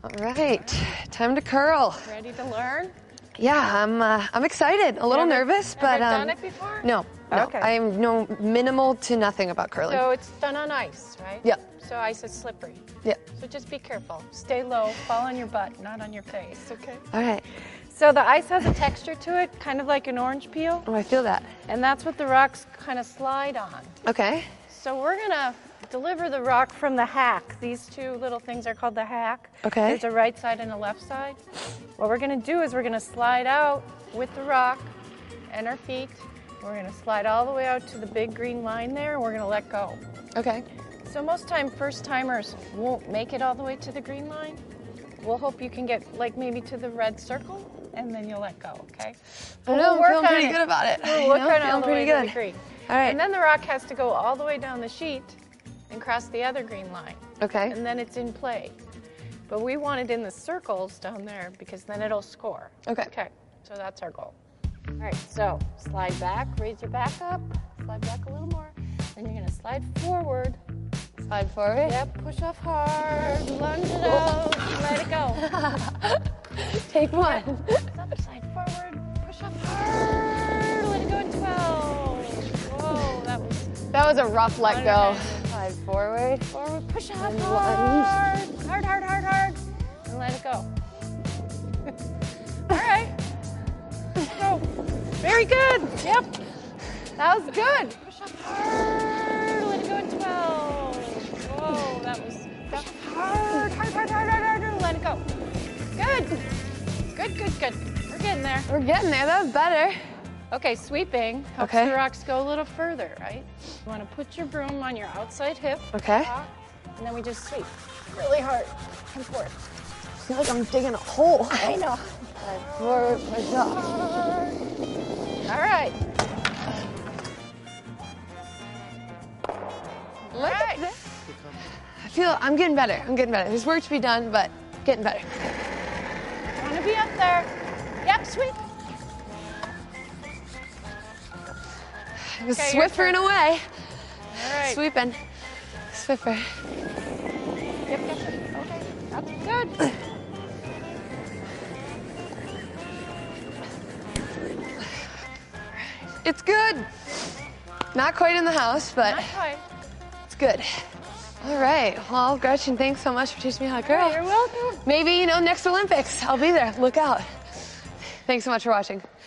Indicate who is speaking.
Speaker 1: All right, time to curl.
Speaker 2: Ready to learn?
Speaker 1: Yeah, I'm excited. A little nervous, but
Speaker 2: done it before?
Speaker 1: No.
Speaker 2: Okay.
Speaker 1: I know minimal to nothing about curling.
Speaker 2: So it's done on ice, right?
Speaker 1: Yep.
Speaker 2: So ice is slippery.
Speaker 1: Yep.
Speaker 2: So just be careful. Stay low, fall on your butt, not on your face, okay?
Speaker 1: All right.
Speaker 2: So the ice has a texture to it, kind of like an orange peel,
Speaker 1: Oh, I feel that.
Speaker 2: and that's what the rocks kind of slide on.
Speaker 1: Okay.
Speaker 2: So we're gonna deliver the rock from the hack. These two little things are called the hack.
Speaker 1: Okay.
Speaker 2: There's a right side and a left side. What we're gonna do is we're gonna slide out with the rock and our feet. We're gonna slide all the way out to the big green line there, and we're gonna let go.
Speaker 1: Okay.
Speaker 2: So most time, first timers won't make it all the way to the green line. We'll hope you can get like maybe to the red circle, and then you'll let go, okay?
Speaker 1: I know,
Speaker 2: We'll
Speaker 1: I'm feeling pretty good about it.
Speaker 2: We'll work on it all
Speaker 1: feeling
Speaker 2: the
Speaker 1: pretty
Speaker 2: way to
Speaker 1: good.
Speaker 2: the green.
Speaker 1: All right.
Speaker 2: And then the rock has to go all the way down the sheet and cross the other green line.
Speaker 1: Okay.
Speaker 2: And then it's in play. But we want it in the circles down there because then it'll score.
Speaker 1: Okay.
Speaker 2: Okay, so that's our goal. All right, so slide back, raise your back up, slide back a little more. Then you're gonna slide forward.
Speaker 1: Slide forward.
Speaker 2: Yep, push off hard, lunge it out, let it go.
Speaker 1: Take one.
Speaker 2: Up, slide forward, push off hard, let it go at 12. Whoa,
Speaker 1: That was a rough let go.
Speaker 2: Underhand.
Speaker 1: Slide forward.
Speaker 2: Forward, push off
Speaker 1: And
Speaker 2: hard, hard, and let it go. All right. So, very good. Yep. That was good. Push off hard, let it go at 12. Whoa, that was hard, let it go. Good. Good. We're getting there.
Speaker 1: We're getting there. That was better.
Speaker 2: Okay, sweeping helps
Speaker 1: Okay.
Speaker 2: the rocks go a little further, right? You want to put your broom on your outside hip.
Speaker 1: Okay.
Speaker 2: And then we just sweep really hard and forth.
Speaker 1: I feel like I'm digging a hole.
Speaker 2: I know.
Speaker 1: Slide forward, push off.
Speaker 2: All right.
Speaker 1: Look at this. I'm getting better. There's work to be done, but getting better.
Speaker 2: Want to be up there. Yep, sweep.
Speaker 1: I was
Speaker 2: Okay, your
Speaker 1: Swiffering
Speaker 2: turn.
Speaker 1: away.
Speaker 2: All right.
Speaker 1: Sweeping. Swiffer.
Speaker 2: Yep. Okay, that's good.
Speaker 1: It's good. Not quite in the house, but
Speaker 2: Not quite.
Speaker 1: it's good. All right. Well, Gretchen, thanks so much for teaching me how to curl.
Speaker 2: You're welcome.
Speaker 1: Maybe, next Olympics, I'll be there. Look out. Thanks so much for watching.